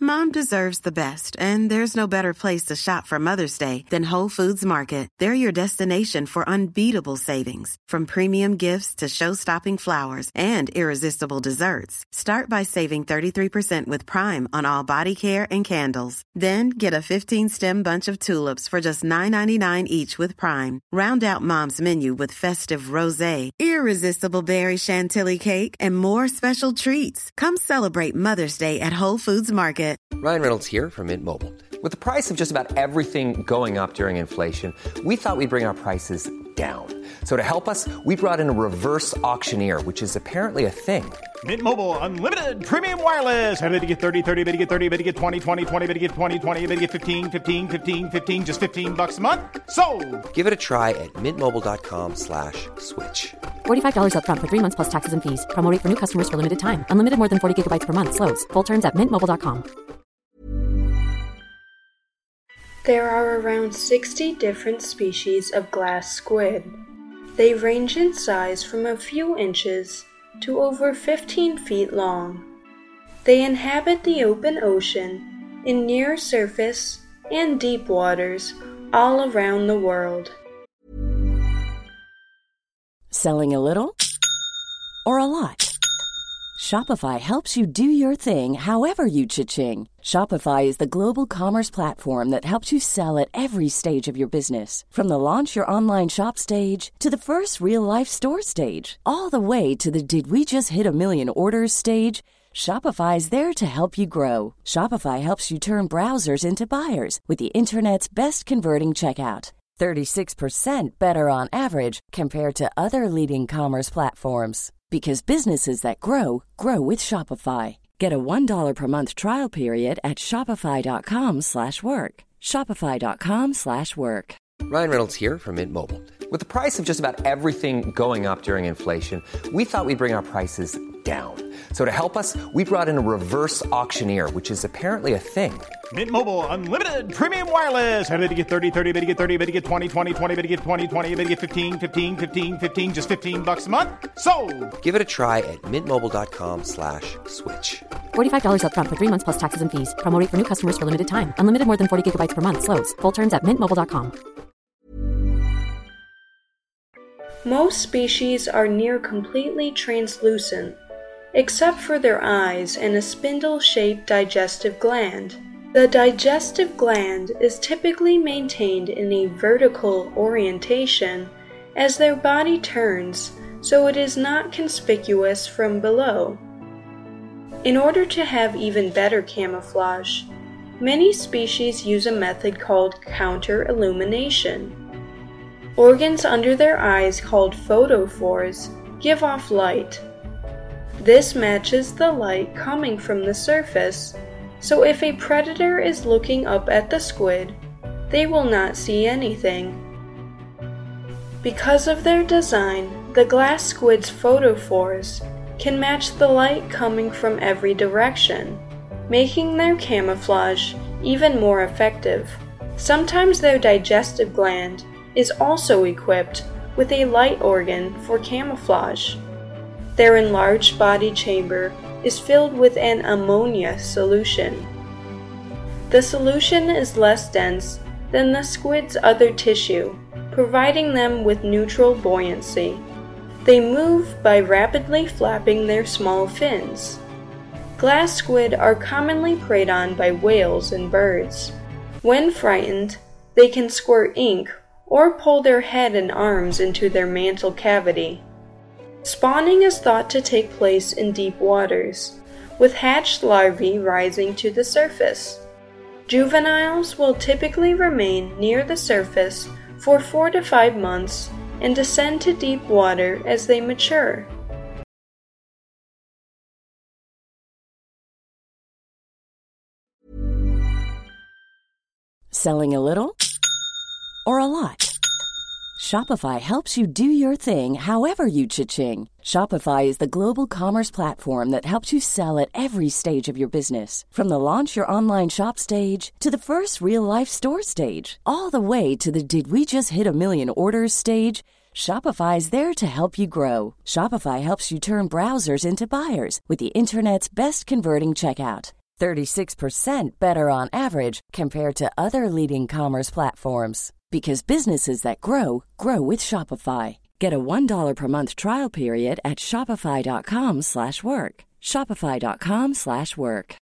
Mom deserves the best, and there's no better place to shop for Mother's Day than Whole Foods Market. They're your destination for unbeatable savings, from premium gifts to show-stopping flowers and irresistible desserts. Start by saving 33% with Prime on all body care and candles. Then get a 15-stem bunch of tulips for just $9.99 each with Prime. Round out Mom's menu with festive rosé, irresistible berry chantilly cake, and more special treats. Come celebrate Mother's Day at Whole Foods Market. Ryan Reynolds here from Mint Mobile. With the price of just about everything going up during inflation, we thought we'd bring our prices down. So to help us, we brought in a reverse auctioneer, which is apparently a thing. Mint Mobile Unlimited Premium Wireless. How to get 30, 30, bit to get 30, bit to get 20, 20, 20, bit to get 20, 20, bit to get 15, 15, 15, 15, just $15 a month? Sold! Give it a try at mintmobile.com/switch. $45 up front for 3 months plus taxes and fees. Promo rate for new customers for limited time. Unlimited more than 40 gigabytes per month. Slows full terms at mintmobile.com. There are around 60 different species of glass squid. They range in size from a few inches to over 15 feet long. They inhabit the open ocean, in near surface and deep waters all around the world. Selling a little or a lot? Shopify helps you do your thing however you cha-ching. Shopify is the global commerce platform that helps you sell at every stage of your business. From the launch your online shop stage to the first real-life store stage, all the way to the did we just hit a million orders stage. Shopify is there to help you grow. Shopify helps you turn browsers into buyers with the internet's best converting checkout. 36% better on average compared to other leading commerce platforms. Because businesses that grow, grow with Shopify. Get a $1 per month trial period at shopify.com/work. Shopify.com/work. Ryan Reynolds here from Mint Mobile. With the price of just about everything going up during inflation, we thought we'd bring our prices down. So to help us, we brought in a reverse auctioneer, which is apparently a thing. Mint Mobile Unlimited Premium Wireless. How to get 30, 30, bit to get 30, bit to get 20, 20, 20, bit to get 20, 20, bit to get 15, 15, 15, 15, just $15 a month? Sold! Give it a try at mintmobile.com/switch. $45 up front for 3 months plus taxes and fees. Promo rate for new customers for limited time. Unlimited more than 40 gigabytes per month. Slows full terms at mintmobile.com. Most species are near completely translucent, except for their eyes and a spindle-shaped digestive gland. The digestive gland is typically maintained in a vertical orientation as their body turns, so it is not conspicuous from below. In order to have even better camouflage, many species use a method called counter-illumination. Organs under their eyes called photophores give off light. This matches the light coming from the surface, so if a predator is looking up at the squid, they will not see anything. Because of their design, the glass squid's photophores can match the light coming from every direction, making their camouflage even more effective. Sometimes their digestive gland is also equipped with a light organ for camouflage. Their enlarged body chamber is filled with an ammonia solution. The solution is less dense than the squid's other tissue, providing them with neutral buoyancy. They move by rapidly flapping their small fins. Glass squid are commonly preyed on by whales and birds. When frightened, they can squirt ink or pull their head and arms into their mantle cavity. Spawning is thought to take place in deep waters, with hatched larvae rising to the surface. Juveniles will typically remain near the surface for 4 to 5 months and descend to deep water as they mature. Selling a little or a lot? Shopify helps you do your thing however you cha-ching. Shopify is the global commerce platform that helps you sell at every stage of your business. From the launch your online shop stage to the first real-life store stage, all the way to the did we just hit a million orders stage. Shopify is there to help you grow. Shopify helps you turn browsers into buyers with the internet's best converting checkout. 36% better on average compared to other leading commerce platforms. Because businesses that grow, grow with Shopify. Get a $1 per month trial period at shopify.com/work. Shopify.com/work.